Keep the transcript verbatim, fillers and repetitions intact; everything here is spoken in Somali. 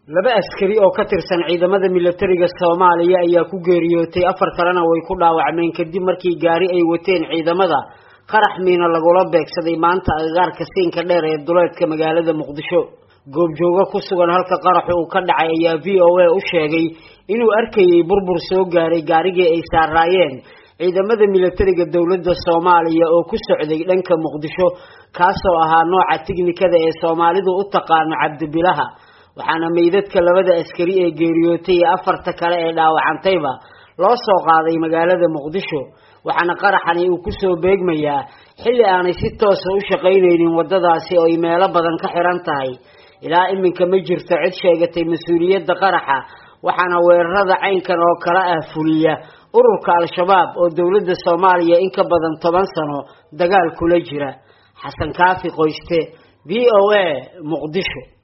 laba askari oo ka tirsan ciidamada militariga Soomaaliya ayaa ku geeriyootay afar kalena way ku dhaawacmeen kadib markii gaari ay wateen ciidamada qarax miina lagula beegsaday maanta agagaarka siinka dheer ee duleedka magaalada Muqdisho. goobjooga ku sugan halka qaraxu uu ka dhacay ayaa V O A u sheegay inuu arkayay burbur soo gaaray gaarigii ay saarayeen ciidamada militariga dawladda Soomaaliya oo ku socday dhanka Muqdisho kaasoo ahaa nooca tiknikada ee Soomaalidu u taqaan cabdibilaha. waxaana meydadka labada askari ee geeriyootay afarta kale ee dhaawacantayba loo soo qaaday magaalada Muqdisho. waxaana qaraxani uu ku soo beegmayaa xilli aanay si toos ah u shaqaynaynin wadadaasi oo ay meelo badan ka xiran tahay. ilaa iminka ma jirto cid sheegatay mas'uuliyadda qaraxa, waxaana weerarada caynkan oo kala ah fuliya ururka Al-Shabaab oo dawladda Soomaaliya in ka badan toban sano dagaal kula jira. Xasan Kaafi Qoyste, V O A, Muqdisho.